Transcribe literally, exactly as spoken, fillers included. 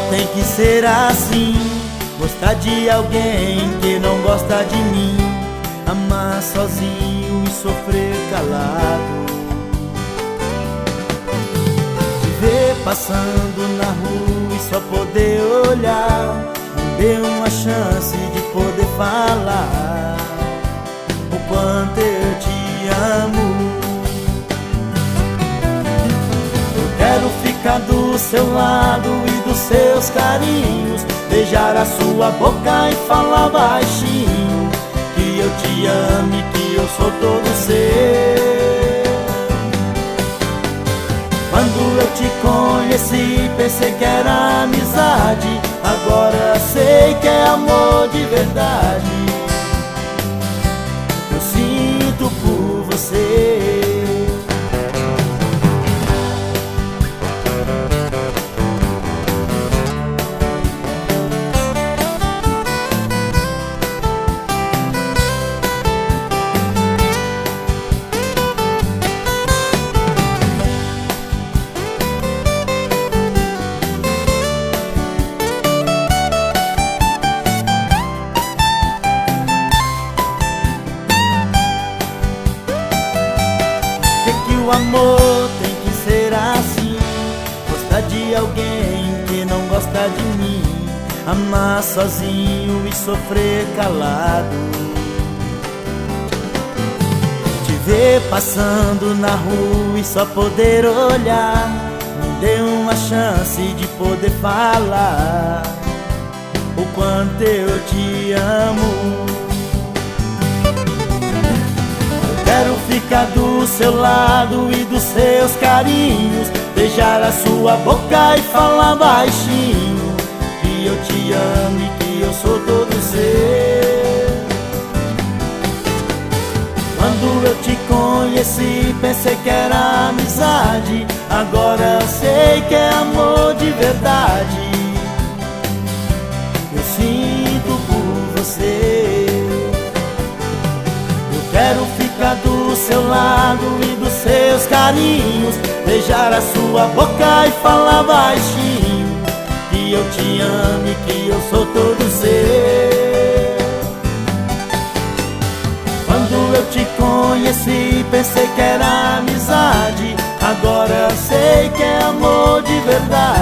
tem que ser assim. Gostar de alguém que não gosta de mim, amar sozinho e sofrer calado. Te ver passando na rua e só poder olhar, me dê uma chance de poder falar o quanto eu te amo. Eu quero ficar do seu lado e dos seus carinhos, beijar a sua boca e falar baixinho que eu te amo e que eu sou todo seu. Quando eu te conheci pensei que era amizade, agora sei que é amor de verdade. Eu sinto por você. O amor tem que ser assim. Gostar de alguém que não gosta de mim, amar sozinho e sofrer calado. Te ver passando na rua e só poder olhar, me dê uma chance de poder falar o quanto eu te amo. Quero ficar do seu lado e dos seus carinhos, beijar a sua boca e falar baixinho que eu te amo e que eu sou todo seu. Quando eu te conheci pensei que era amizade, agora sei que é amor de verdade. Eu sinto por você. Quero ficar do seu lado e dos seus carinhos, beijar a sua boca e falar baixinho que eu te amo e que eu sou todo seu. Quando eu te conheci pensei que era amizade, agora sei que é amor de verdade.